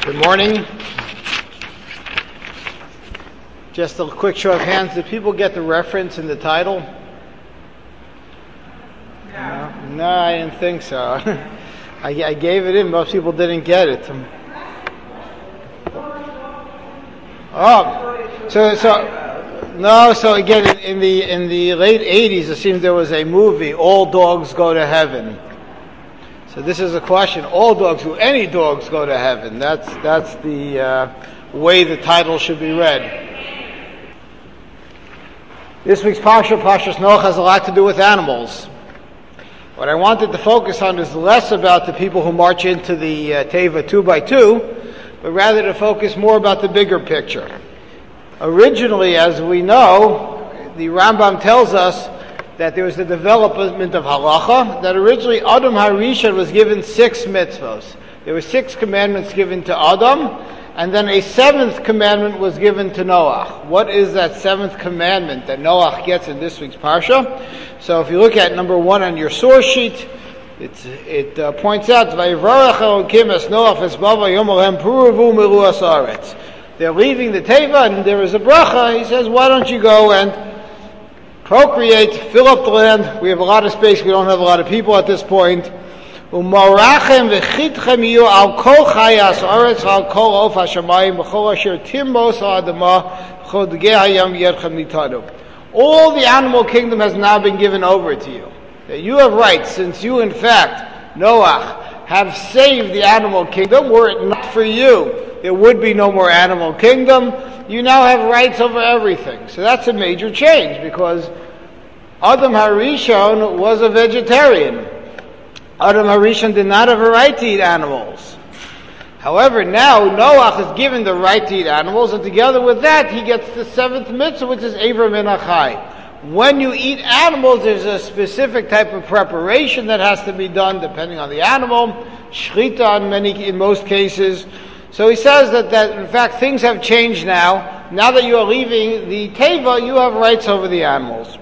Good morning. Just a quick show of hands. Did people get the reference in the title? No, I didn't think so. I gave it in. Most people didn't get it. So again, in the late 80s, it seems there was a movie, All Dogs Go to Heaven. So this is a question: all dogs, do any dogs go to heaven? That's the way the title should be read. This week's Parshas Noach, has a lot to do with animals. What I wanted to focus on is less about the people who march into the Teva 2 by 2, but rather to focus more about the bigger picture. Originally, as we know, the Rambam tells us that there was the development of halacha, that originally Adam HaRishon was given 6 mitzvos. There were 6 commandments given to Adam, and then a 7th commandment was given to Noach. What is that 7th commandment that Noach gets in this week's Parsha? So if you look at number 1 on your source sheet, it points out, Vayivarach Elokim es Noach es Bava Yom Alehem Puruvu Milu Asaretz. They're leaving the Teva, and there is a bracha. He says, why don't you go and procreate, fill up the land. We have a lot of space. We don't have a lot of people at this point. U'morachem v'chitchem yu al kol chayas aretz al kol of hashamayim v'chol asher timbos ha'adama v'chol degei hayam yedchem nitanu. All the animal kingdom has now been given over to you. That you have rights, since you, in fact, Noach, have saved the animal kingdom. Were it not for you, there would be no more animal kingdom. You now have rights over everything. So that's a major change, because Adam HaRishon was a vegetarian. Adam HaRishon did not have a right to eat animals. However, now Noach is given the right to eat animals, and together with that, he gets the 7th mitzvah, which is Eivra min HaChai. When you eat animals, there's a specific type of preparation that has to be done, depending on the animal. Shrita in most cases. So he says that in fact things have changed now. Now that you are leaving the Teva, you have rights over the animals.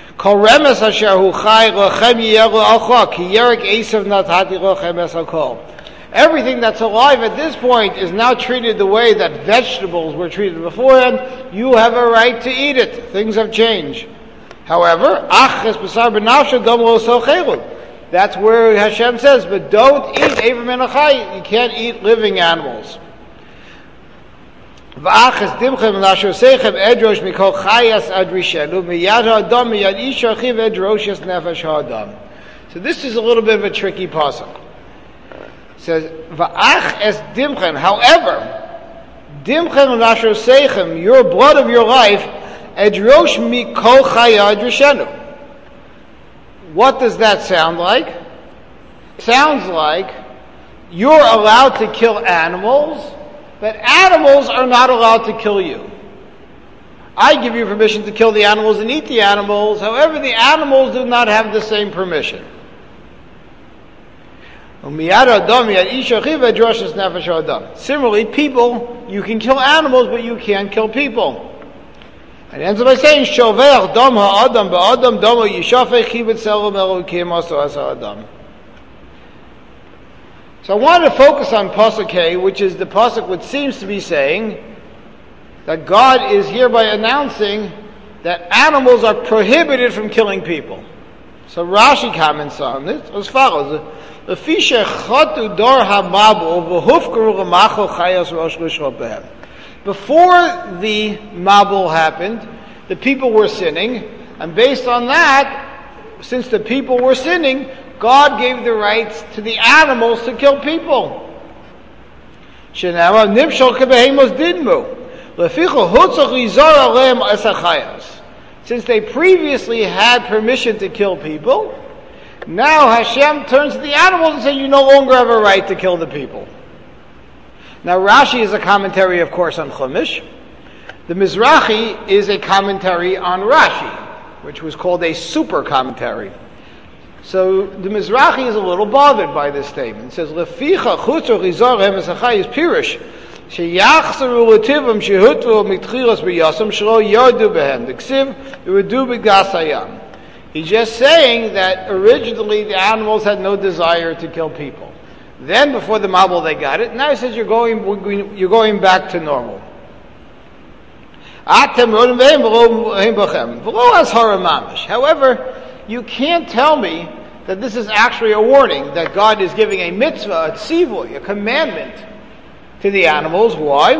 Everything that's alive at this point is now treated the way that vegetables were treated beforehand. You have a right to eat it. Things have changed. However, that's where Hashem says, but don't eat Eivra min HaChai. You can't eat living animals. So this is a little bit of a tricky pasuk. It says, V'ach es dimchen. However, dimchen l'nasher your blood of your life, edrosh mikol chaya adrishenu. What does that sound like? It sounds like you're allowed to kill animals, but animals are not allowed to kill you. I give you permission to kill the animals and eat the animals, however, the animals do not have the same permission. Similarly, people, you can kill animals, but you can't kill people. And it ends up by saying, Shovech dam ha'adam ba'adam damo yishafech chibet selom elokim aso asa adam. So I wanted to focus on Pasuk Hey, which is the Pasuk which seems to be saying that God is hereby announcing that animals are prohibited from killing people. So Rashi comments on this as follows. Before the Mabul happened, the people were sinning, and based on that, since the people were sinning, God gave the rights to the animals to kill people. Since they previously had permission to kill people, now Hashem turns to the animals and says, you no longer have a right to kill the people. Now Rashi is a commentary, of course, on Chumash. The Mizrahi is a commentary on Rashi, which was called a super commentary. So the Mizrahi is a little bothered by this statement. It says, Leficha chutz rizar hemesachai is pirish. Sheyachsaru l'tivam shehutru mitchilas b'yasam shelo yardu behem. The ksiv yudu b'gasayam. He's just saying that originally the animals had no desire to kill people. Then before the Mabul they got it. Now he says you're going back to normal. However, you can't tell me that this is actually a warning, that God is giving a mitzvah, a tzivoy, a commandment to the animals. Why?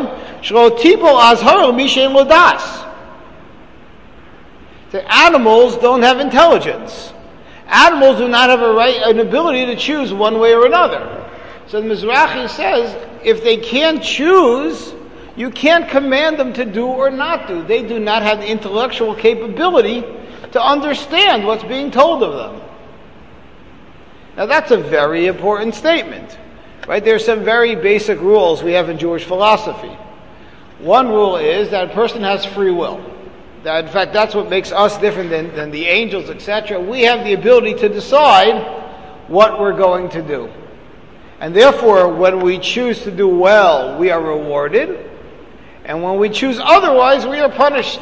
The animals don't have intelligence. Animals do not have an ability to choose one way or another. So the Mizrahi says, if they can't choose, you can't command them to do or not do. They do not have the intellectual capability to understand what's being told of them. Now that's a very important statement, right? There are some very basic rules we have in Jewish philosophy. One rule is that a person has free will. That, in fact, that's what makes us different than the angels, etc. We have the ability to decide what we're going to do. And therefore, when we choose to do well, we are rewarded. And when we choose otherwise, we are punished.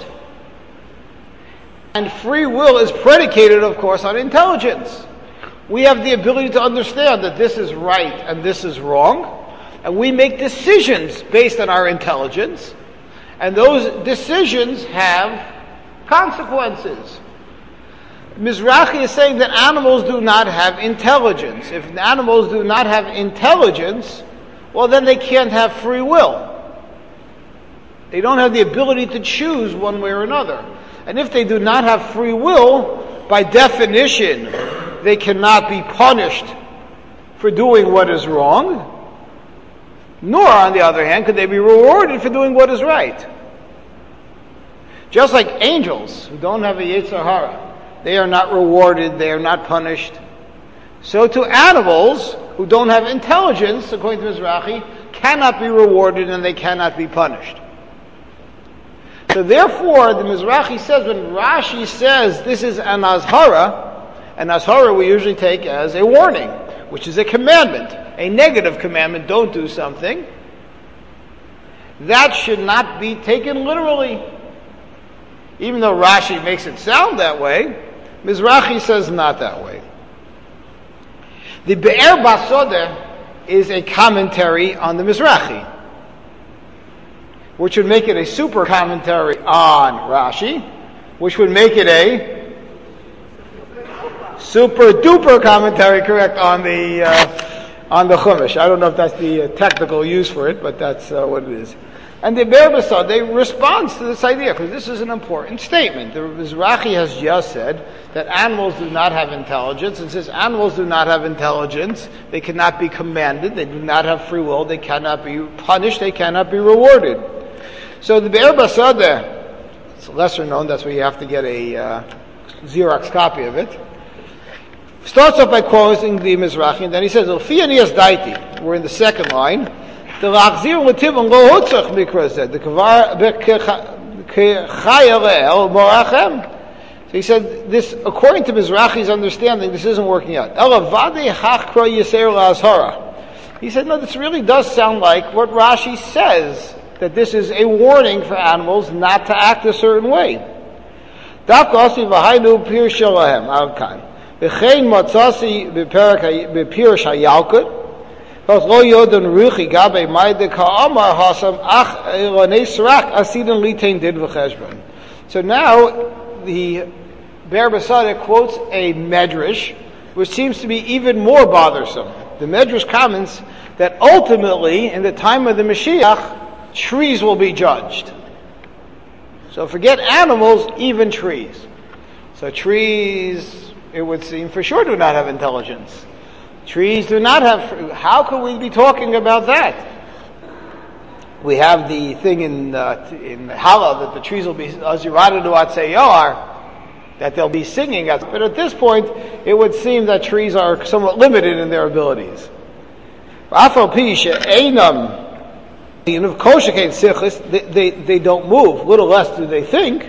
And free will is predicated, of course, on intelligence. We have the ability to understand that this is right and this is wrong. And we make decisions based on our intelligence. And those decisions have consequences. Mizrahi is saying that animals do not have intelligence. If animals do not have intelligence, well, then they can't have free will. They don't have the ability to choose one way or another. And if they do not have free will, by definition, they cannot be punished for doing what is wrong, nor, on the other hand, could they be rewarded for doing what is right. Just like angels who don't have a Yetzer Hara, they are not rewarded, they are not punished. So to animals who don't have intelligence, according to Mizrahi, cannot be rewarded and they cannot be punished. So therefore, the Mizrahi says, when Rashi says this is an azhara we usually take as a warning, which is a commandment, a negative commandment, don't do something. That should not be taken literally. Even though Rashi makes it sound that way, Mizrahi says not that way. The Be'er Basodeh is a commentary on the Mizrahi, which would make it a super commentary on Rashi, which would make it a super duper commentary, correct, on the Chumash. I don't know if that's the technical use for it, but that's what it is. And the Be'er Basodeh responds to this idea, because this is an important statement. The Mizrahi has just said that animals do not have intelligence, and since animals do not have intelligence, they cannot be commanded, they do not have free will, they cannot be punished, they cannot be rewarded. So the Be'er Basodeh, it's lesser known, that's where you have to get a Xerox copy of it, starts off by quoting the Mizrahi, and then he says, we're in the second line, so he said, this, according to Mizrahi's understanding, this isn't working out. He said, no, this really does sound like what Rashi says, that this is a warning for animals not to act a certain way. So now the Be'er Basodeh quotes a medrash, which seems to be even more bothersome. The medrash comments that ultimately, in the time of the Mashiach, trees will be judged. So forget animals, even trees. So trees, it would seem, for sure do not have intelligence. Trees do not have. How could we be talking about that? We have the thing in Hala that the trees will be aziradu atzayar, that they'll be singing. But at this point, it would seem that trees are somewhat limited in their abilities. They don't move. Little less do they think.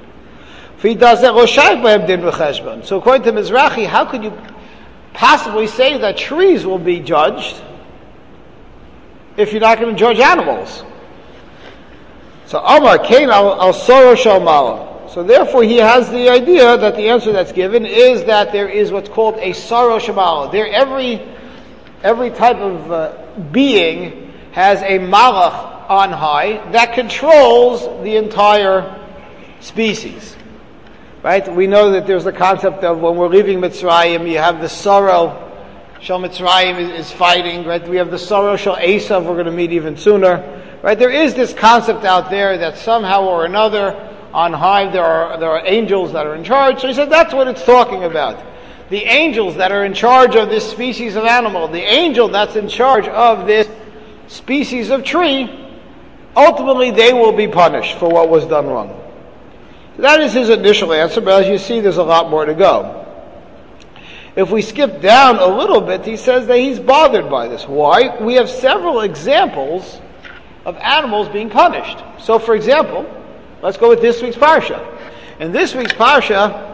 So according to Mizrahi, how could you possibly say that trees will be judged if you're not going to judge animals? So Amar Kain al Soro Shalmala. So therefore he has the idea that the answer that's given is that there is what's called a Soro Shalmala. There every every type of being has a malach on high that controls the entire species. Right? We know that there's the concept of when we're leaving Mitzrayim, you have the sorrow. Shal Mitzrayim is fighting, right? We have the sorrow Shal Esav, we're going to meet even sooner. Right? There is this concept out there that somehow or another, on high, there are angels that are in charge. So he said that's what it's talking about. The angels that are in charge of this species of animal, the angel that's in charge of this species of tree, ultimately they will be punished for what was done wrong. So that is his initial answer, but as you see, there's a lot more to go. If we skip down a little bit, he says that he's bothered by this. Why? We have several examples of animals being punished. So, for example, let's go with this week's parsha. In this week's parsha,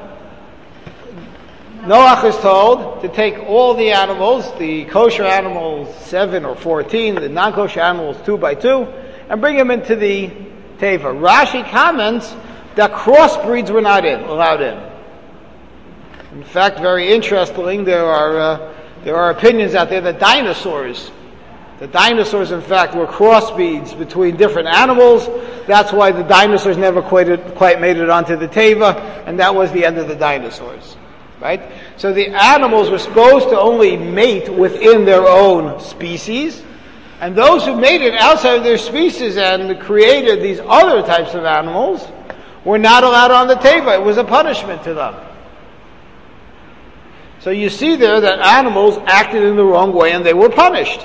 Noach is told to take all the animals, the kosher animals 7 or 14, the non-kosher animals 2 by 2, and bring them into the teva. Rashi comments that crossbreeds were not allowed in. In fact, very interestingly, there are opinions out there that dinosaurs, in fact, were crossbreeds between different animals. That's why the dinosaurs never quite made it onto the teva, and that was the end of the dinosaurs. Right? So the animals were supposed to only mate within their own species, and those who made it outside of their species and created these other types of animals were not allowed on the teva. It was a punishment to them. So you see there that animals acted in the wrong way and they were punished.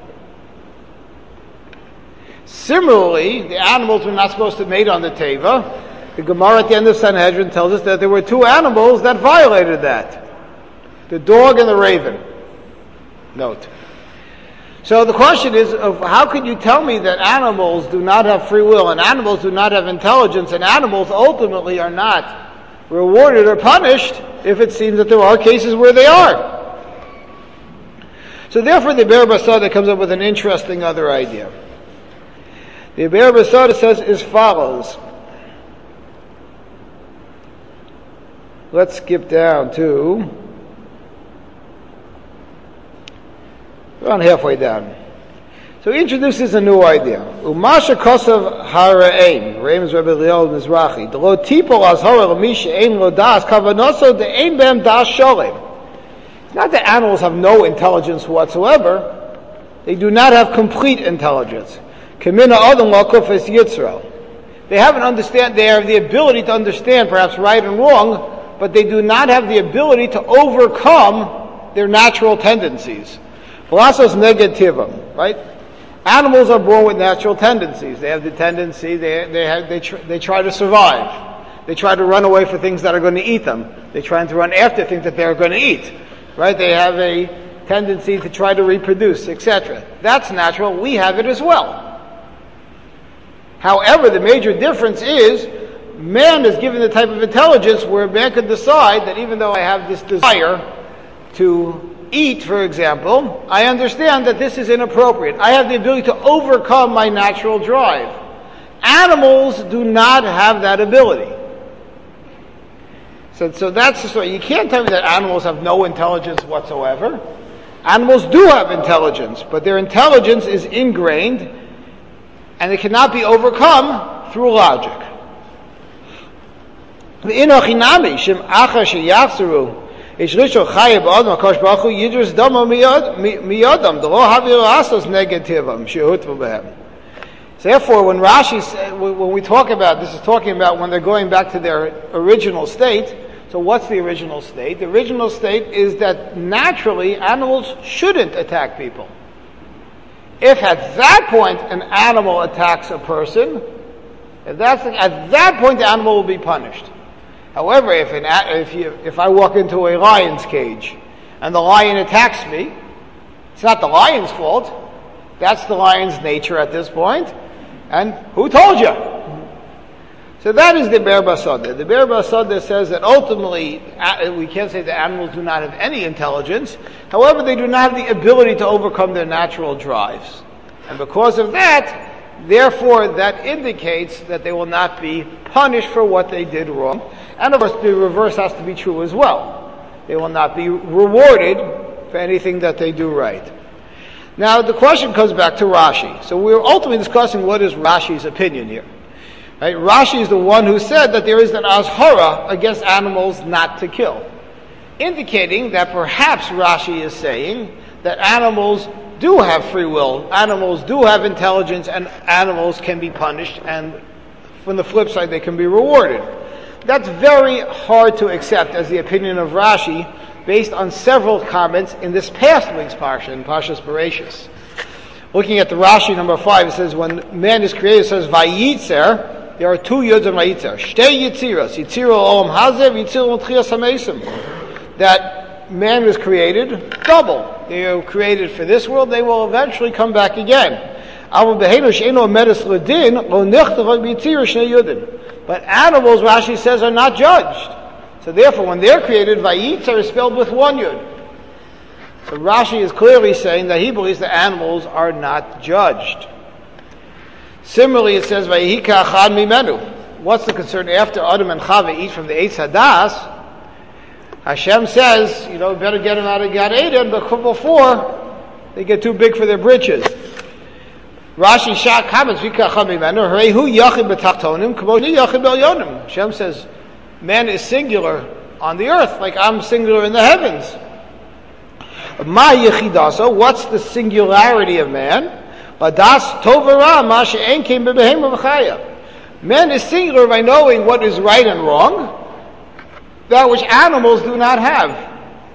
Similarly, the animals were not supposed to mate on the teva. The Gemara at the end of Sanhedrin tells us that there were 2 animals that violated that. The dog and the raven. Note. So the question is, how could you tell me that animals do not have free will and animals do not have intelligence and animals ultimately are not rewarded or punished if it seems that there are cases where they are? So therefore the Be'er Basada comes up with an interesting other idea. The Be'er Basada says as follows. Let's skip down to around halfway down. So he introduces a new idea. Umasha kosav hara'ein. Re'im is Rabbi Eliel Mizrahi. The lo tipo azhara l'misha ein lo das kavanoso de ein bem das sholem. It's not that animals have no intelligence whatsoever. They do not have complete intelligence. Kamina adam lakuf es yitzral. They have the ability to understand perhaps right and wrong, but they do not have the ability to overcome their natural tendencies. Philosos negativum, right? Animals are born with natural tendencies. They have the tendency, they try to survive. They try to run away for things that are going to eat them. They try to run after things that they're going to eat. Right? They have a tendency to try to reproduce, etc. That's natural. We have it as well. However, the major difference is man is given the type of intelligence where man can decide that even though I have this desire to eat, for example, I understand that this is inappropriate. I have the ability to overcome my natural drive. Animals do not have that ability. So that's the story. You can't tell me that animals have no intelligence whatsoever. Animals do have intelligence, but their intelligence is ingrained and it cannot be overcome through logic. Therefore, when Rashi said, when we talk about this, is talking about when they're going back to their original state. So what's the original state? The original state is that naturally animals shouldn't attack people. If at that point an animal attacks a person, at that point the animal will be punished. However, if I walk into a lion's cage and the lion attacks me, it's not the lion's fault. That's the lion's nature at this point. And who told you? So that is the Be'er Basada. The Be'er Basada says that ultimately we can't say that animals do not have any intelligence. However, they do not have the ability to overcome their natural drives. And because of that, therefore, that indicates that they will not be punished for what they did wrong. And of course, the reverse has to be true as well. They will not be rewarded for anything that they do right. Now the question comes back to Rashi. So we're ultimately discussing what is Rashi's opinion here. Right? Rashi is the one who said that there is an azhara against animals not to kill, indicating that perhaps Rashi is saying that animals do have free will, animals do have intelligence, and animals can be punished, and from the flip side they can be rewarded. That's very hard to accept as the opinion of Rashi, based on several comments in this past week's parsha, in Parshas Bereshis. Looking at the Rashi number 5, it says when man is created, it says Vayitzer. There are two yods of Vayitzer. Shtei Yitziras, Yitzira Olam Hazev, Yitzira L'Tchias HaMeisim. That man was created double. They are created for this world, they will eventually come back again. But animals, Rashi says, are not judged. So therefore, when they're created, Vayitzer is spelled with one yud. So Rashi is clearly saying that he believes that animals are not judged. Similarly, it says, Vayihika achad mimenu. What's the concern after Adam and Chava eat from the Eitz Hadas? Hashem says, better get them out of Gan Eden, but before they get too big for their britches. Rashi Shah comments, Vayihika achad mimenu, Harehu yachid b'tachtonim, k'moni yachid b'elyonim. Hashem says, man is singular on the earth, like I'm singular in the heavens. Ma yechidasa, what's the singularity of man? Badas tovara ma she'en kein b'behema v'chaya. Man is singular by knowing what is right and wrong, that which animals do not have.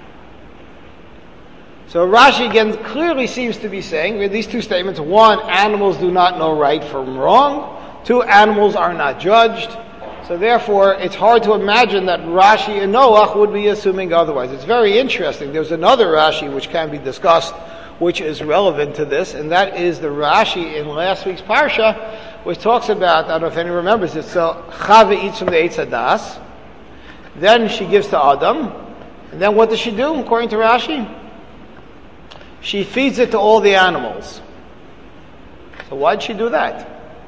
So Rashi again clearly seems to be saying, with these two statements, one, animals do not know right from wrong, two, animals are not judged. So therefore, it's hard to imagine that Rashi and Noach would be assuming otherwise. It's very interesting. There's another Rashi which can be discussed, which is relevant to this, and that is the Rashi in last week's Parsha, which talks about, I don't know if anyone remembers it, so Chava eats from the Eitz Hadas, then she gives to Adam, and then what does she do, according to Rashi? She feeds it to all the animals. So why'd she do that?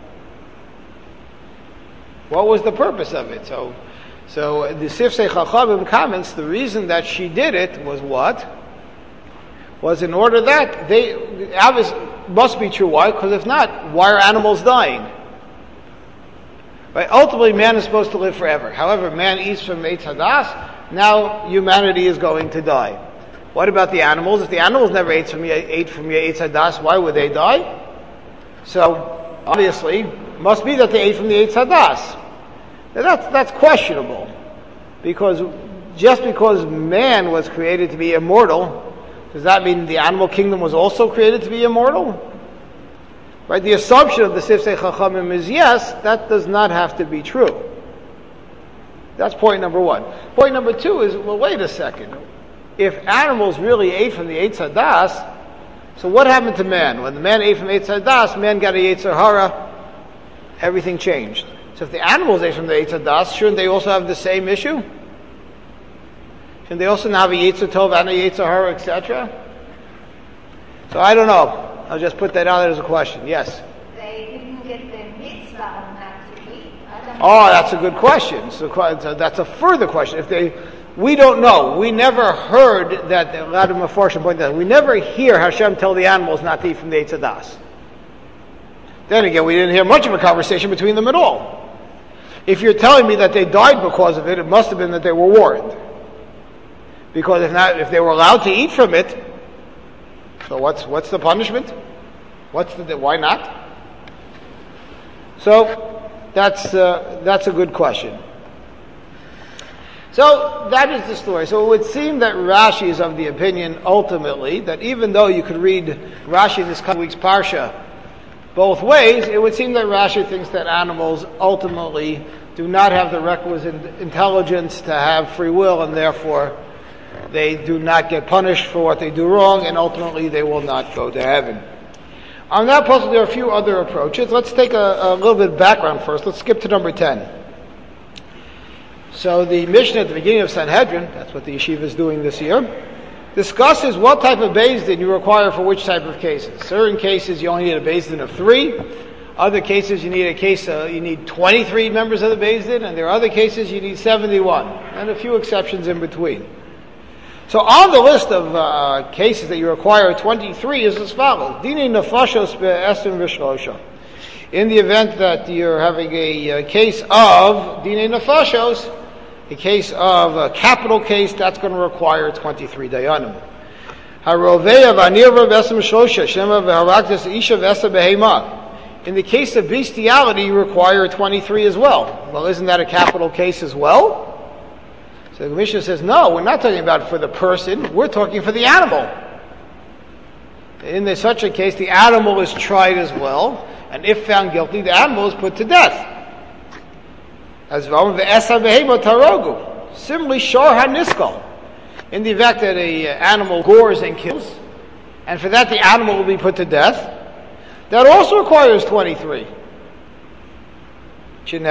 What was the purpose of it? So the Sifsei Chachamim comments, the reason that she did it was what? Was in order that must be true. Why? Because if not, why are animals dying? Right? Ultimately, man is supposed to live forever. However, man eats from Eitz Hadas, now humanity is going to die. What about the animals? If the animals never ate from your Eitz Hadas, why would they die? So, obviously, must be that they ate from the Eitz Hadas. Now that's questionable, because just because man was created to be immortal, does that mean the animal kingdom was also created to be immortal? Right? The assumption of the Sifsei Chachamim is yes, that does not have to be true. That's point number one. Point number two is, well, wait a second. If animals really ate from the Eitz Hadas, so what happened to man? When the man ate from Eitz Hadas, man got a Yetzer Hara, everything changed. So if the animals ate from the Eitz Hadas, shouldn't they also have the same issue? Shouldn't they also have a Yetzer Tov and a Yetzer Hara, etc.? So I don't know. I'll just put that out there as a question. Yes? They didn't get the mitzvah not to eat. Oh, that's a good question. So that's a further question. We don't know. We never heard that, a lot of Mefarshim point out, we never hear Hashem tell the animals not to eat from the Eitz Hadas. Then again, we didn't hear much of a conversation between them at all. If you're telling me that they died because of it, it must have been that they were warned. Because if not, if they were allowed to eat from it, so what's the punishment? Why not? So that's a good question. So that is the story. So it would seem that Rashi is of the opinion, ultimately, that even though you could read Rashi in this coming week's Parsha both ways, it would seem that Rashi thinks that animals ultimately do not have the requisite intelligence to have free will, and therefore they do not get punished for what they do wrong, and ultimately they will not go to heaven. On that puzzle, there are a few other approaches. Let's take a little bit of background first. Let's skip to number 10. So the Mishnah at the beginning of Sanhedrin, that's what the yeshiva is doing this year, discusses what type of Beis Din you require for which type of cases. Certain cases you only need a Beis Din of 3. Other cases you need 23 members of the Beis Din, and there are other cases you need 71, and a few exceptions in between. So on the list of cases that you require 23 is as follows. Dini nefashos be'esim v'shlosha. In the event that you're having a case of Dini nefashos, a case of a capital case, that's going to require 23 dayanim. Haroveya v'anirva v'esim v'shlosha shema v'haraktas isha v'esa behema. In the case of bestiality, you require 23 as well. Well, isn't that a capital case as well? So the Mishnah says, no, we're not talking about for the person, we're talking for the animal. In such a case, the animal is tried as well, and if found guilty, the animal is put to death. As similarly, shor haniskal. In the event that an animal gores and kills, and for that the animal will be put to death, that also requires 23. So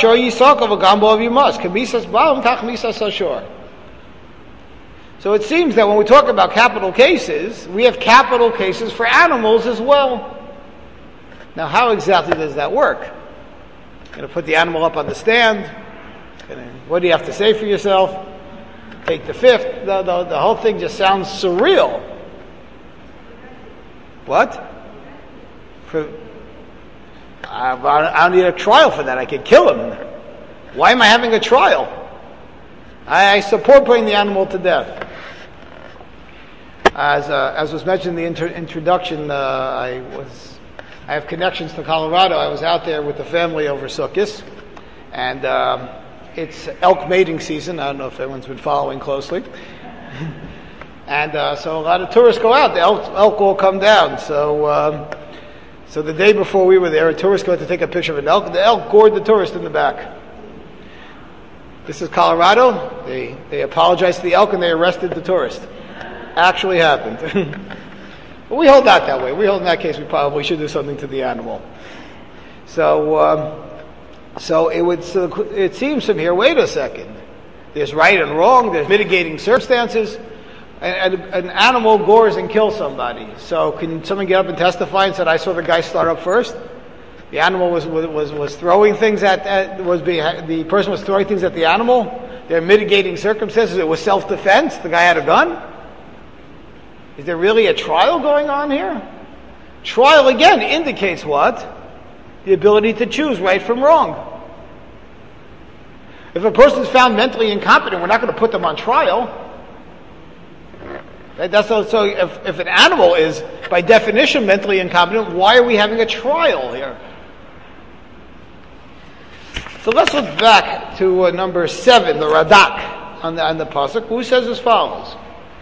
it seems that when we talk about capital cases, we have capital cases for animals as well. Now, how exactly does that work? Going to put the animal up on the stand? What do you have to say for yourself? Take the fifth? The whole thing just sounds surreal. What? I don't need a trial for that. I could kill him. Why am I having a trial? I support putting the animal to death. As was mentioned in the introduction, I have connections to Colorado. I was out there with the family over Sukkot, and it's elk mating season. I don't know if everyone's been following closely. And so a lot of tourists go out. The elk will come down. So the day before we were there, a tourist got to take a picture of an elk. The elk gored the tourist in the back. This is Colorado. They apologized to the elk and they arrested the tourist. Actually happened. But we hold that way. We hold in that case we probably should do something to the animal. So it seems from here, wait a second. There's right and wrong. There's mitigating circumstances. An animal gores and kills somebody. So can someone get up and testify and said, I saw the guy start up first? The animal was throwing things the person was throwing things at the animal. There are mitigating circumstances. It was self-defense. The guy had a gun. Is there really a trial going on here? Trial, again, indicates what? The ability to choose right from wrong. If a person is found mentally incompetent, we're not going to put them on trial. So if an animal is, by definition, mentally incompetent, why are we having a trial here? So let's look back to number 7, the Radak, on the pasuk, who says as follows.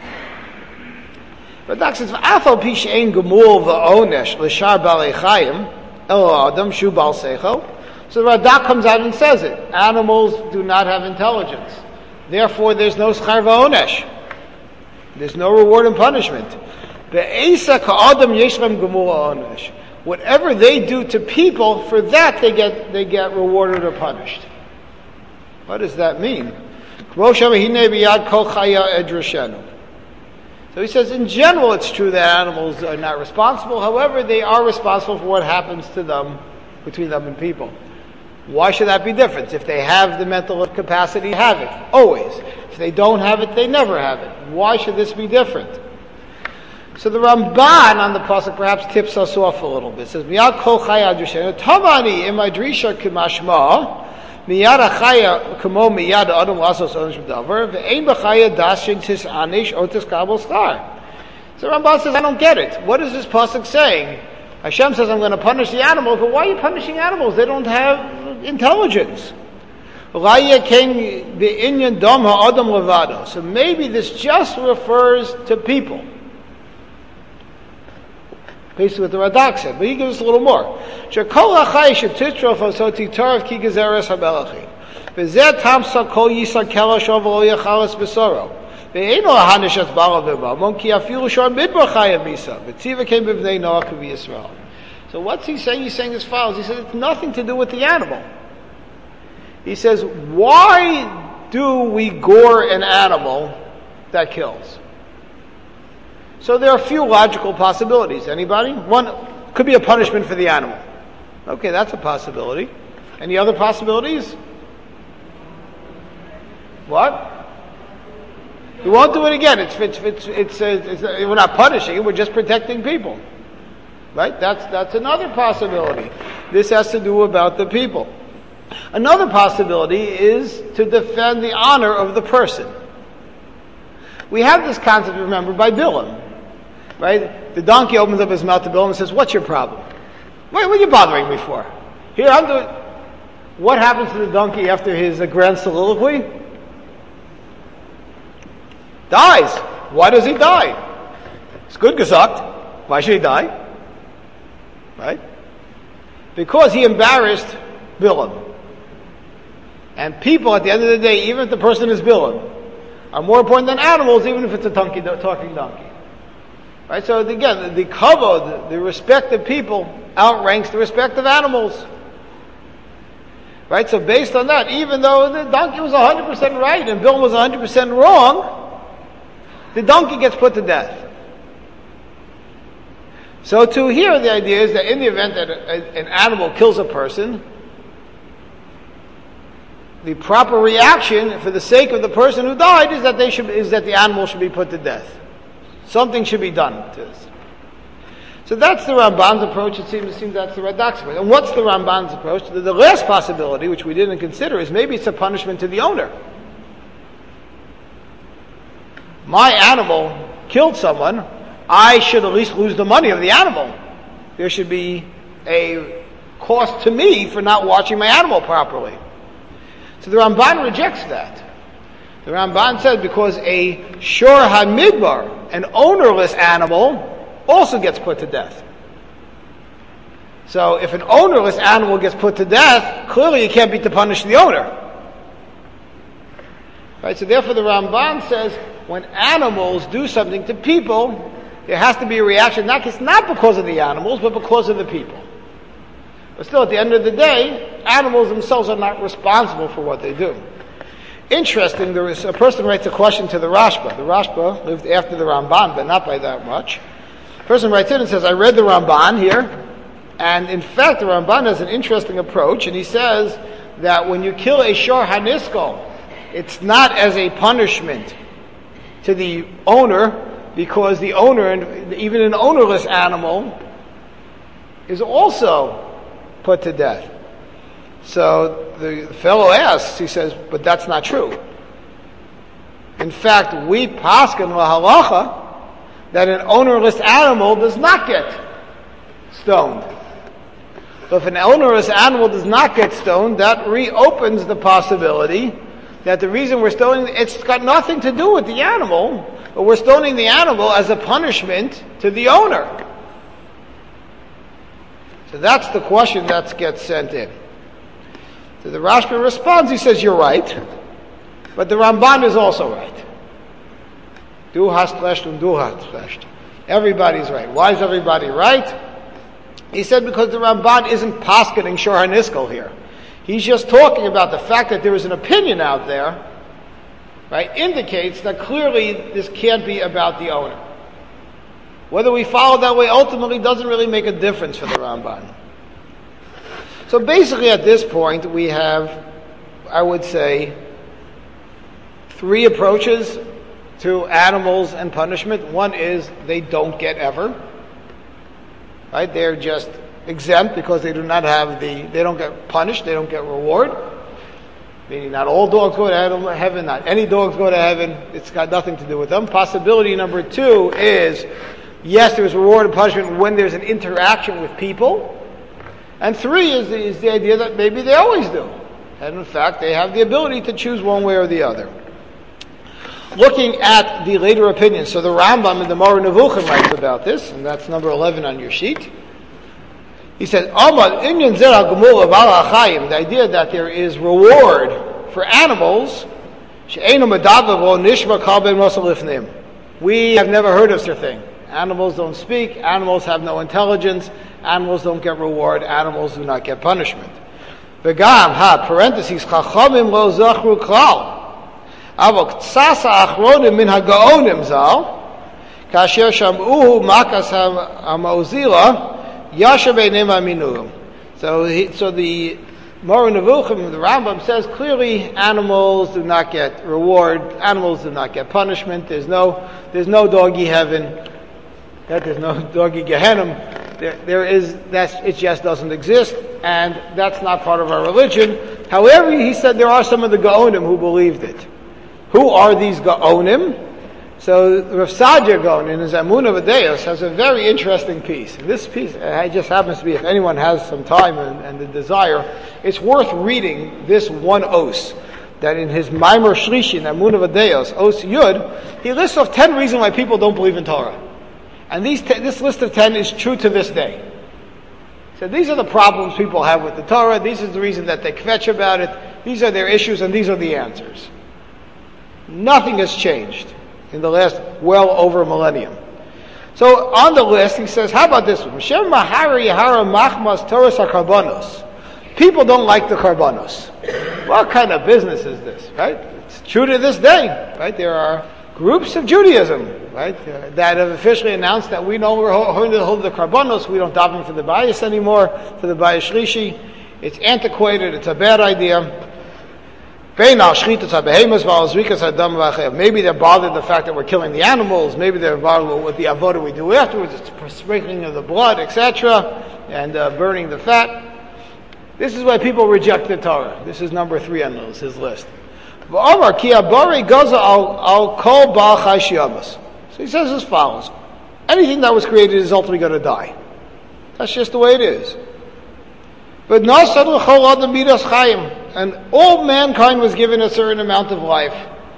Radak says, "Afal pi she'ein gemul v'onesh l'shar balei chayim el adam shu bal seichel." So the Radak comes out and says it. Animals do not have intelligence. Therefore, there's no schar v'onesh. There's no reward and punishment. Whatever they do to people, for that they get rewarded or punished. What does that mean? So he says, in general, it's true that animals are not responsible. However, they are responsible for what happens to them, between them and people. Why should that be different? If they have the mental capacity to have it, always. If they don't have it, they never have it. Why should this be different? So the Ramban on the pasuk perhaps tips us off a little bit. It says, "Miyad kol chaya adrishenu tamani imadrisha kimashma miyad achaya kamo miyad adam lasos onish b'davar ve'ein b'chaya dashin tis anish or tis kabel schar." So Ramban says, I don't get it. What is this pasuk saying? Hashem says, I'm going to punish the animals, but why are you punishing animals? They don't have intelligence. So maybe this just refers to people. Basically what the Radak said, but he gives us a little more. So what's he saying? He's saying as follows. He says it's nothing to do with the animal. He says, why do we gore an animal that kills? So there are a few logical possibilities. Anybody? One could be a punishment for the animal. Okay, that's a possibility. Any other possibilities? What? We won't do it again. We're not punishing it. We're just protecting people. Right? That's another possibility. This has to do about the people. Another possibility is to defend the honor of the person. We have this concept, remember, by Bilam. Right? The donkey opens up his mouth to Bilam and says, "What's your problem? What are you bothering me for? Here, I'm doing..." What happens to the donkey after his grand soliloquy? Dies. Why does he die? It's good gesagt. Why should he die? Right? Because he embarrassed Bilam. And people, at the end of the day, even if the person is Bilam, are more important than animals, even if it's a talking donkey. Right? So again, the kavod, the respect of people, outranks the respect of animals. Right? So based on that, even though the donkey was 100% right and Bilam was 100% wrong, the donkey gets put to death. So to here, the idea is that in the event that an animal kills a person, the proper reaction for the sake of the person who died is that the animal should be put to death. Something should be done to this. So that's the Ramban's approach. It seems that's the Radak's approach. And what's the Ramban's approach? The last possibility, which we didn't consider, is maybe it's a punishment to the owner. My animal killed someone, I should at least lose the money of the animal. There should be a cost to me for not watching my animal properly. So the Ramban rejects that. The Ramban says because a shor hamidbar, an ownerless animal, also gets put to death. So if an ownerless animal gets put to death, clearly it can't be to punish the owner. Right? So therefore the Ramban says when animals do something to people, there has to be a reaction, not because of the animals, but because of the people. But still, at the end of the day, animals themselves are not responsible for what they do. Interesting, there was a person writes a question to the Rashba. The Rashba lived after the Ramban, but not by that much. The person writes in and says, I read the Ramban here, and in fact the Ramban has an interesting approach, and he says that when you kill a shor haniskal, it's not as a punishment to the owner, because the owner, even an ownerless animal, is also put to death. So the fellow asks, he says, but that's not true. In fact, we paskin lahalacha that an ownerless animal does not get stoned. So if an ownerless animal does not get stoned, that reopens the possibility that the reason we're stoning, it's got nothing to do with the animal, but we're stoning the animal as a punishment to the owner. So that's the question that gets sent in. So the Rashba responds, he says, you're right, but the Ramban is also right. Du hast recht und du hast recht. Everybody's right. Why is everybody right? He said because the Ramban isn't paskening shor haniskal here. He's just talking about the fact that there is an opinion out there, right, indicates that clearly this can't be about the owner. Whether we follow that way ultimately doesn't really make a difference for the Ramban. So basically at this point we have, I would say, three approaches to animals and punishment. One is they don't get ever. Right? They're just exempt because they do not have they don't get punished, they don't get reward. Meaning not all dogs go to heaven, not any dogs go to heaven. It's got nothing to do with them. Possibility number two is, yes, there's reward and punishment when there's an interaction with people. And three is the idea that maybe they always do. And in fact, they have the ability to choose one way or the other. Looking at the later opinions, so the Rambam in the Moreh Nevuchim writes about this, and that's number 11 on your sheet. He says, the idea that there is reward for animals, we have never heard of such a thing. Animals don't speak, animals have no intelligence, animals don't get reward, animals do not get punishment. V'gam, parentheses, chachamim lo zachru klal. Avo ktsasa achronim min hagaonim zal, kasher sham'uhu makas ha'mauzila, yashav einim aminuhum. So the Moreh Nevuchim, the Rambam says clearly animals do not get reward, animals do not get punishment, there's no doggy heaven, there's no doggy Gehenna. It just doesn't exist, and that's not part of our religion. However, he said there are some of the Gaonim who believed it. Who are these Gaonim? So Rav Saadia Gaon in his Emunah V'Deos has a very interesting piece. And this piece, it just happens to be, if anyone has some time and the desire, it's worth reading this one os. That in his Maimer Shlishi in Emunah V'Deos, Os Yud, he lists off 10 reasons why people don't believe in Torah. And this list of 10 is true to this day. So these are the problems people have with the Torah. This is the reason that they kvetch about it. These are their issues and these are the answers. Nothing has changed in the last well over a millennium. So on the list, he says, how about this one? People don't like the karbanos. What kind of business is this, right? It's true to this day, right? There are groups of Judaism, right, that have officially announced that we know we're going to hold the karbanos, we don't daven for the bayis anymore, for the bayis shlishi. It's antiquated, it's a bad idea. Maybe they're bothered the fact that we're killing the animals, maybe they're bothered with the avodah we do afterwards, it's sprinkling of the blood, etc., and burning the fat. This is why people reject the Torah. This is number 3 on his list. So he says as follows: anything that was created is ultimately going to die. That's just the way it is. And all mankind was given a certain amount of life.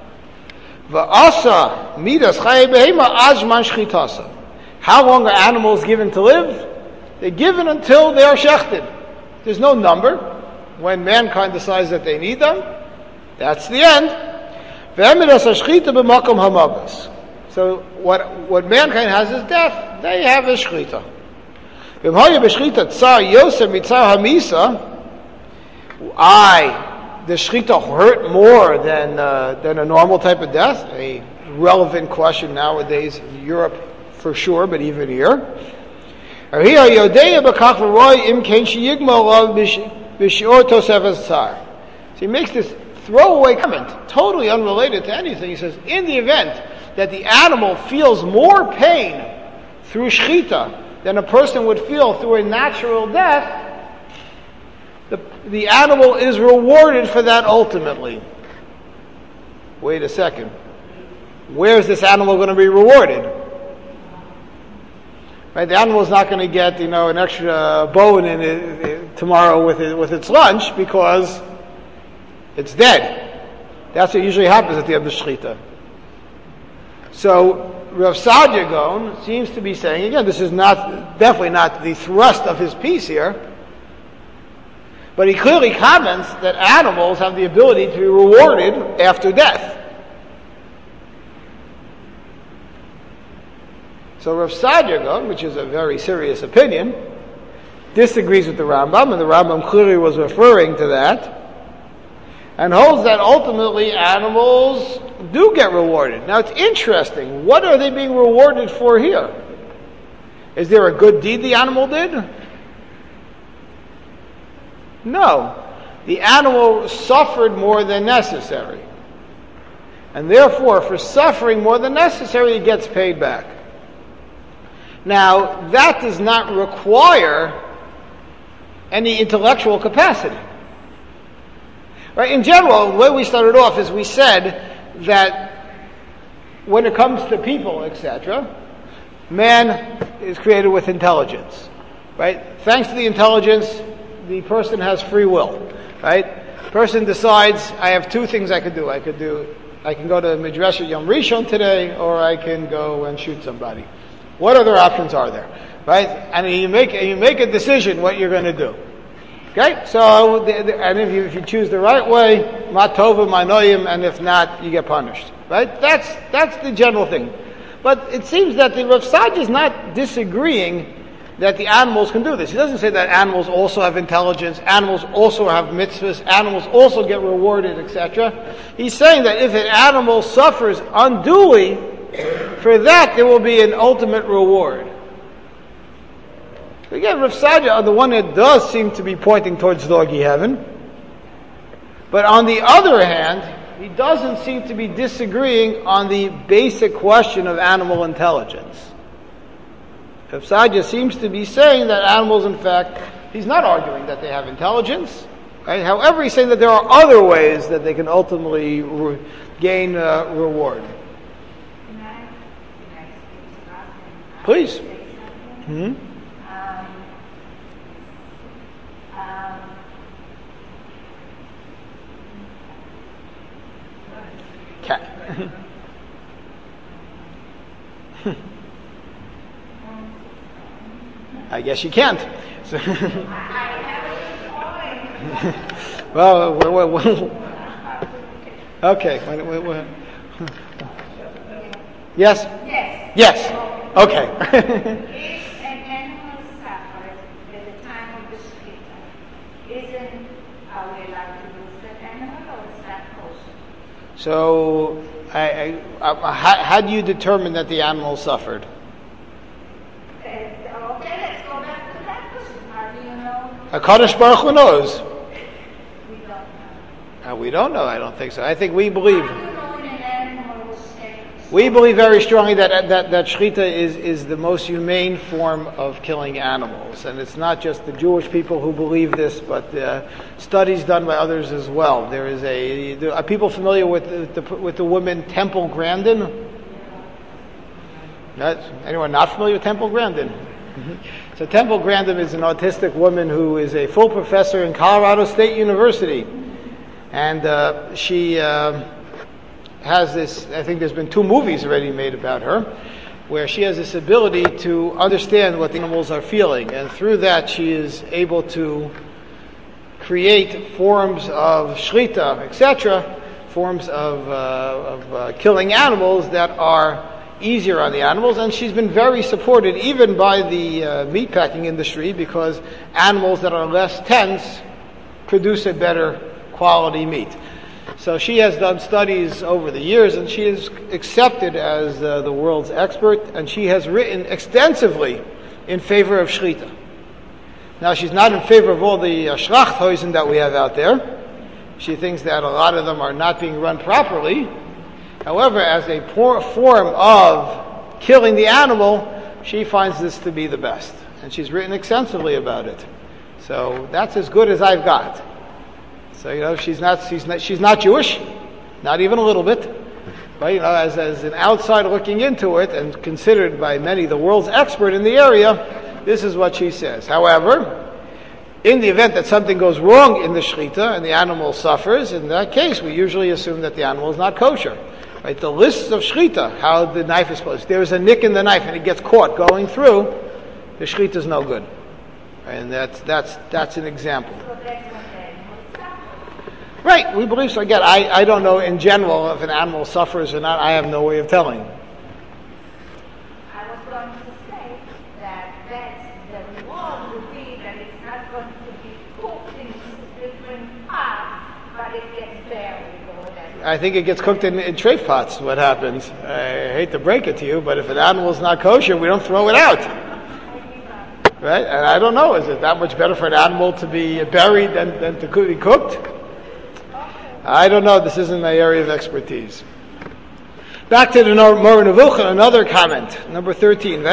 How long are animals given to live? They're given until they are shechted. There's no number. When mankind decides that they need them, that's the end. So what mankind has is death. They have a shechita. The shechita hurt more than a normal type of death? A relevant question nowadays in Europe for sure, but even here. So he makes this throwaway comment, totally unrelated to anything. He says, in the event that the animal feels more pain through shechita than a person would feel through a natural death, the animal is rewarded for that ultimately. Wait a second. Where is this animal going to be rewarded? Right, the animal is not going to get, an extra bone in it tomorrow with its lunch because it's dead. That's what usually happens at the end of shechita. So Rav Saadia Gaon seems to be saying, again, this is definitely not the thrust of his piece here, but he clearly comments that animals have the ability to be rewarded after death. So Rav Saadia Gaon, which is a very serious opinion, disagrees with the Rambam, and the Rambam clearly was referring to that, and holds that ultimately animals do get rewarded. Now it's interesting, what are they being rewarded for here? Is there a good deed the animal did? No. The animal suffered more than necessary. And therefore, for suffering more than necessary, it gets paid back. Now, that does not require any intellectual capacity. Right? In general, the way we started off is we said that when it comes to people, etc., man is created with intelligence. Right? Thanks to the intelligence, the person has free will. Right? The person decides, I have 2 things I could do. I can go to Midrash Yom Rishon today, or I can go and shoot somebody. What other options are there? Right? And you make a decision what you're going to do. Okay? So, and if you choose the right way, ma tova ma noyim, and if not, you get punished. Right? That's the general thing. But it seems that the Rav Saadia is not disagreeing that the animals can do this. He doesn't say that animals also have intelligence, animals also have mitzvahs, animals also get rewarded, etc. He's saying that if an animal suffers unduly, for that there will be an ultimate reward. Again, Rav Sadia, on the one hand, does seem to be pointing towards doggy heaven. But on the other hand, he doesn't seem to be disagreeing on the basic question of animal intelligence. Rav Sadia seems to be saying that animals, in fact, he's not arguing that they have intelligence. Right? However, he's saying that there are other ways that they can ultimately gain reward. Please. Mm-hmm. I guess you can't. So well, okay. Yes? Yes. Okay. If an animal suffers at the time of the shkita, are we allowed to use that animal, or is that kosher? So, how do you determine that the animal suffered? Okay, let's go back to that question. How do you know? HaKadosh Baruch Hu knows. We don't know. We don't know. I don't think so. I think we believe. How do you know when an animal was sick? We believe very strongly that shechita is the most humane form of killing animals, and it's not just the Jewish people who believe this, but studies done by others as well. Are people familiar with the woman Temple Grandin? Anyone not familiar with Temple Grandin? Mm-hmm. So Temple Grandin is an autistic woman who is a full professor in Colorado State University, and she has this, I think there's been 2 movies already made about her, where she has this ability to understand what the animals are feeling, and through that she is able to create forms of shrita, etc., forms of killing animals that are easier on the animals, and she's been very supported even by the meatpacking industry, because animals that are less tense produce a better quality meat. So she has done studies over the years, and she is accepted as the world's expert, and she has written extensively in favor of shechita. Now, she's not in favor of all the Schlachthäusen that we have out there. She thinks that a lot of them are not being run properly. However, as a form of killing the animal, she finds this to be the best, and she's written extensively about it. So that's as good as I've got. So, she's not Jewish, not even a little bit. But, as an outsider looking into it and considered by many the world's expert in the area, this is what she says. However, in the event that something goes wrong in the shechita and the animal suffers, in that case, we usually assume that the animal is not kosher. Right? The lists of shechita, how the knife is placed. There is a nick in the knife and it gets caught going through, the shechita is no good. And that's an example. Right, we believe so. Again, I don't know in general if an animal suffers or not. I have no way of telling. I was going to say that the reward would be that it's not going to be cooked in different pots, but it gets buried or whatever. I think it gets cooked in treif pots, what happens. I hate to break it to you, but if an animal is not kosher, we don't throw it out. Right? And I don't know, is it that much better for an animal to be buried than to be cooked? I don't know. This isn't my area of expertise. Back to the Moreh Nevuchah, another comment. Number 13.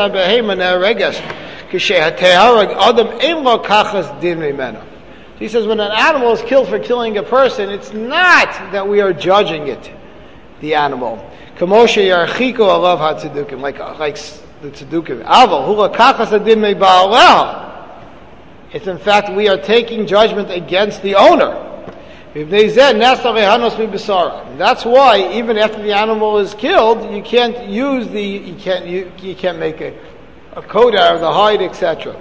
He says when an animal is killed for killing a person, it's not that we are judging it, the animal. Like the tzedukim. It's in fact we are taking judgment against the owner. That's why even after the animal is killed, you can't make a coat out of the hide, etc.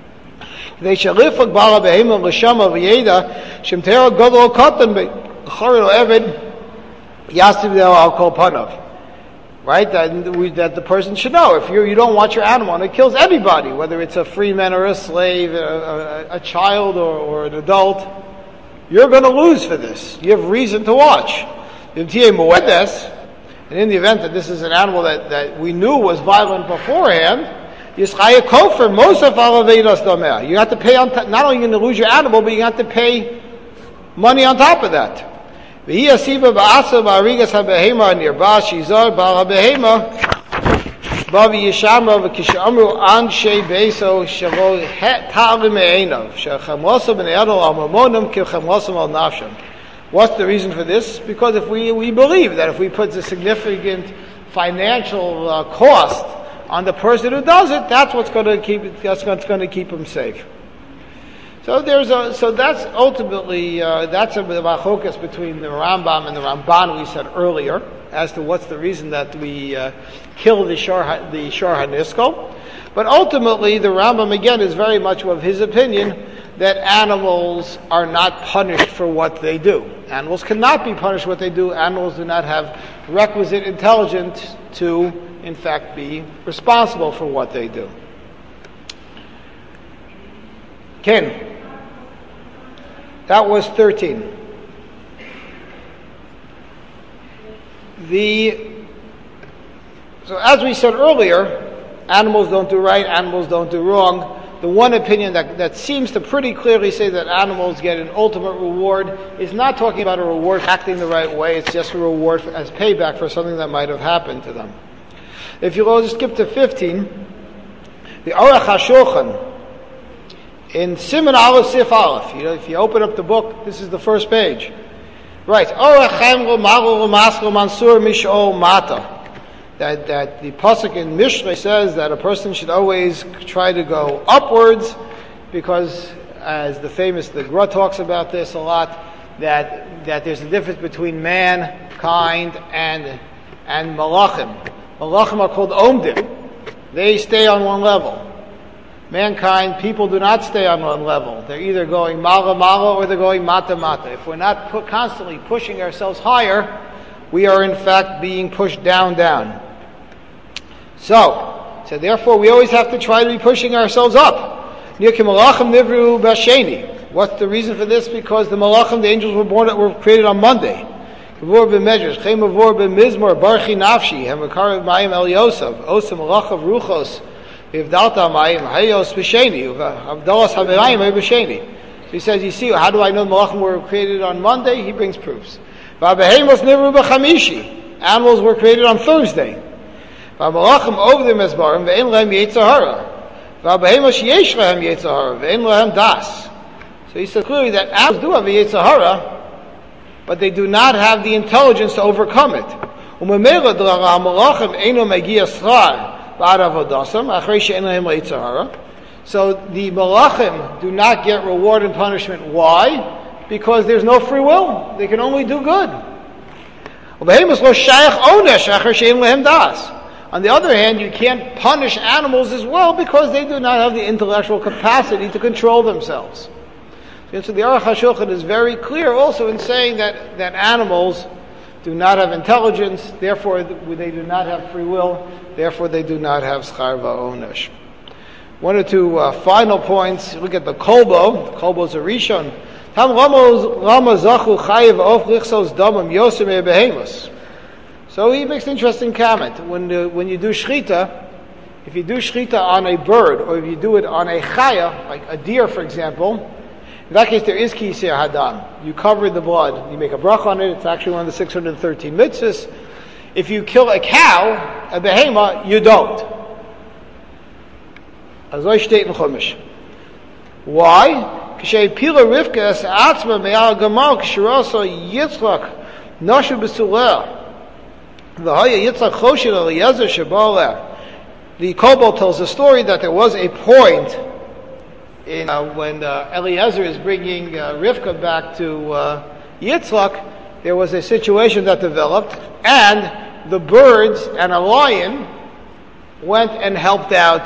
Right? That the person should know. If you don't watch your animal, and it kills everybody, whether it's a free man or a slave, a child or an adult, you're going to lose for this. You have reason to watch. And in the event that this is an animal that we knew was violent beforehand, Yischaya Kofer, most of Alavedas Domer. You have to pay on not only going to lose your animal, but you have to pay money on top of that. V'hi asiba ba'asa ba'arigas ha'behema nirba shizar ba'al ha'behema ba'vi yishamra v'kishamru anshe beso shavo ta'alim me'enov she'chamlosa b'ne'adol al-mamonim ki'chamlosa al-nafsham. What's the reason for this? Because if we believe that if we put a significant financial cost on the person who does it, that's what's going to keep him safe. So that's ultimately that's a machlokas between the Rambam and the Ramban we said earlier as to what's the reason that we kill the Shor HaNiskal. But ultimately, the Rambam again is very much of his opinion that animals are not punished for what they do. Animals cannot be punished for what they do. Animals do not have requisite intelligence to, in fact, be responsible for what they do. Ken, that was 13. So as we said earlier, animals don't do right, animals don't do wrong. The one opinion that seems to pretty clearly say that animals get an ultimate reward is not talking about a reward for acting the right way, it's just a reward as payback for something that might have happened to them. If you go skip to 15, the Aruch HaShulchan, in Siman Aleph Sif Aleph, if you open up the book, this is the first page. Right, Aruch Chemro Magul Maskul Mansur Mish'ol Mata. That the pasuk in Mishlei says that a person should always try to go upwards, because as the Gra talks about this a lot, that there's a difference between mankind and malachim. Malachim are called omdim. They stay on one level. Mankind, people do not stay on one level. They're either going mala mala or they're going mata mata. If we're not constantly pushing ourselves higher, we are in fact being pushed down. So therefore we always have to try to be pushing ourselves up. What's the reason for this? Because the malachim, the angels were created on Monday. So he says, you see, how do I know the malachim were created on Monday? He brings proofs. Animals were created on Thursday. So he said clearly that animals do have a Yetzer Hara, but they do not have the intelligence to overcome it. So the malachim do not get reward and punishment. Why? Because there's no free will. They can only do good. On the other hand, you can't punish animals as well because they do not have the intellectual capacity to control themselves. So the Aruch HaShulchan is very clear also in saying that animals do not have intelligence, therefore they do not have free will, therefore they do not have schar va'onesh. One or two final points. Look at the kolbo. The kolbo is a rishon. So he makes an interesting comment. When you do shchita, if you do shchita on a bird, or if you do it on a chaya, like a deer, for example, in that case there is kisir hadam. You cover the blood. You make a bracha on it. It's actually one of the 613 mitzvahs. If you kill a cow, a behema, you don't. Azoi shteit in Chumash. Why? K'shei pila Rivka es atzma me'al gamal k'shirasa Yitzchak noshu b'suleh. The Kobol tells a story that there was a point in when Eliezer is bringing Rivka back to Yitzchak, there was a situation that developed, and the birds and a lion went and helped out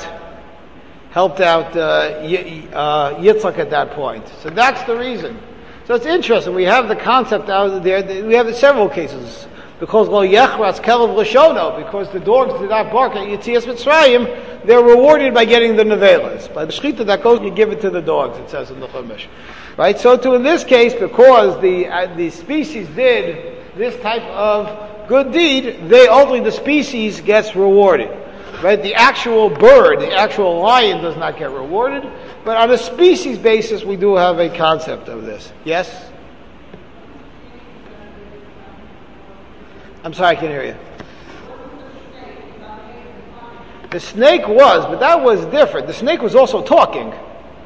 Yitzchak at that point. So that's the reason. So it's interesting. We have the concept out there. We have several cases. Because lo yechratz kelev l'shono, because the dogs did not bark at Yetzias Mitzrayim, they're rewarded by getting the nevelas. By the shechita that goes, you give it to the dogs, it says in the Chumash. Right? So too in this case, because the species did this type of good deed, ultimately the species gets rewarded. Right? The actual bird, the actual lion does not get rewarded, but on a species basis we do have a concept of this. Yes? I'm sorry, I can't hear you. The snake was, but that was different. The snake was also talking.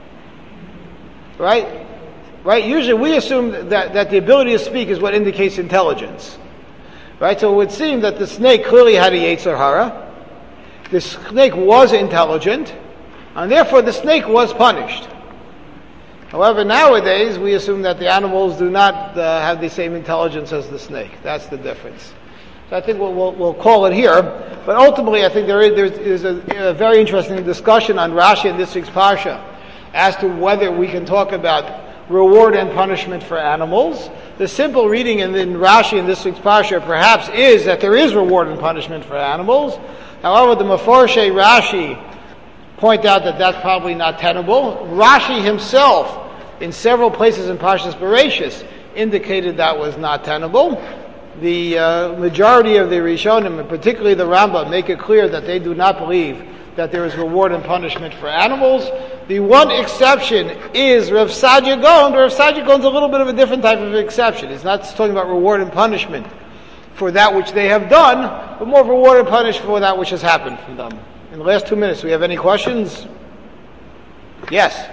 Right? Right? Usually we assume that the ability to speak is what indicates intelligence. Right? So it would seem that the snake clearly had a Yetzer Hara. The snake was intelligent, and therefore the snake was punished. However, nowadays we assume that the animals do not have the same intelligence as the snake. That's the difference. So I think we'll call it here. But ultimately, I think there's a very interesting discussion on Rashi in this week's Parsha as to whether we can talk about reward and punishment for animals. The simple reading in Rashi in this week's Parsha perhaps is that there is reward and punishment for animals. However, the Mefarshei Rashi point out that that's probably not tenable. Rashi himself, in several places in Parshas Bereishis, indicated that was not tenable. The majority of the Rishonim, and particularly the Rambam, make it clear that they do not believe that there is reward and punishment for animals. The one exception is Rav Saadia Gaon, but Rav Saadia Gaon is a little bit of a different type of exception. It's not talking about reward and punishment for that which they have done, but more reward and punishment for that which has happened from them. In the last 2 minutes, do we have any questions? Yes.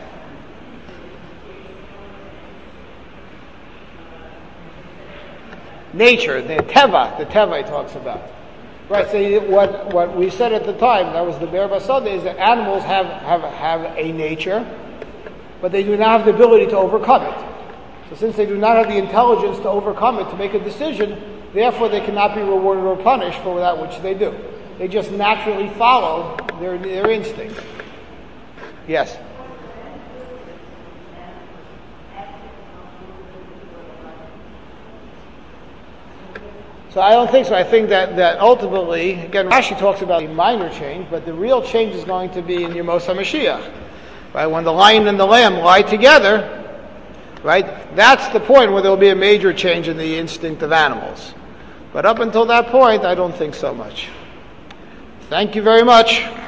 Nature, the teva he talks about. Right, so what we said at the time, that was the Be'er Basada, is that animals have a nature, but they do not have the ability to overcome it. So since they do not have the intelligence to overcome it, to make a decision, therefore they cannot be rewarded or punished for that which they do. They just naturally follow their instinct. Yes? So I don't think so. I think that ultimately, again, Rashi talks about a minor change, but the real change is going to be in Yemos HaMashiach. Right? When the lion and the lamb lie together, right? That's the point where there will be a major change in the instinct of animals. But up until that point, I don't think so much. Thank you very much.